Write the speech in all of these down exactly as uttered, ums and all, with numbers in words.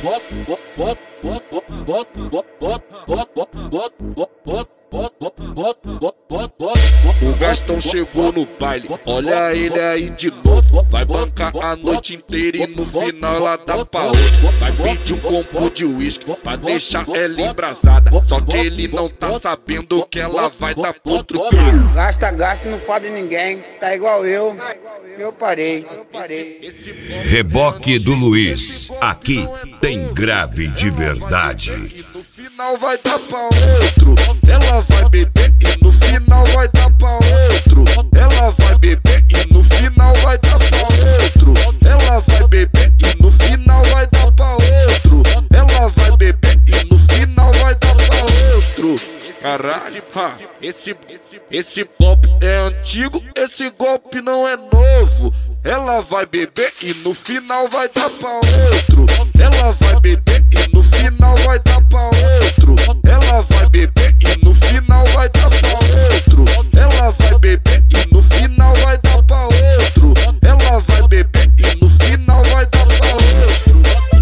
O Gastão chegou no baile, olha ele aí de novo. Vai bancar a noite inteira e no final ela dá pra outro. Vai pedir um combo de uísque pra deixar ela embrasada. Só que ele não tá sabendo que ela vai dar pro outro cara. Gasta, gasta, não fode ninguém. Tá igual eu. Eu parei, eu parei. Reboque do Luiz. Aqui tem grave de verdade. No final vai dar pra outro. Ela vai beber e no final vai dar pra outro. Ela vai beber e no final vai dar pra outro. Ela vai beber e no final vai dar pra outro. Ela vai beber e no final vai dar pra outro. Caralho, ha, esse, esse golpe é antigo, esse golpe não é novo. Ela vai beber e no final vai dar pra outro. Ela vai beber e no final vai dar pra outro. Ela vai beber e no final vai dar pra outro. Ela vai beber e no final vai dar pra outro. Ela vai beber e no final vai dar pra outro.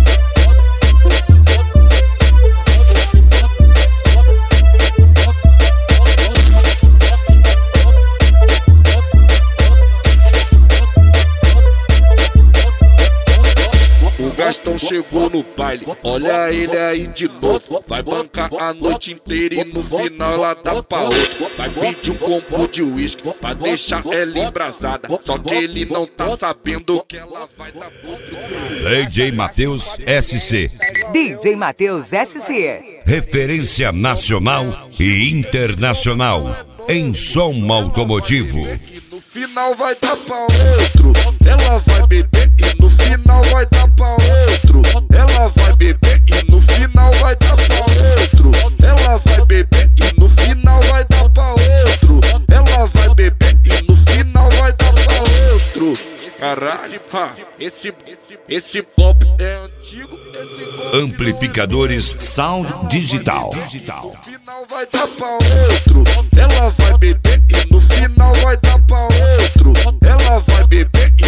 O Gastão chegou no baile, olha ele aí de novo. Vai bancar a noite inteira e no final ela dá pra outro. Vai pedir um combo de uísque pra deixar ela embrasada. Só que ele não tá sabendo que ela vai dar pro outro. D J Matheus S C. D J Matheus S C. Referência nacional e internacional em som automotivo. No final vai dar pra outro. Ela vai beber e no final vai dar pra outro. Ela vai beber e no final vai dar pra outro. Ela vai beber e no final vai dar pra outro. Ela vai beber e no final vai dar pra outro. Caralho, ha, esse, esse pop é antigo, esse golpe Amplificadores Sound Digital. no final vai dar pra outro. Ela vai beber e no final vai dar pra outro. Ela vai beber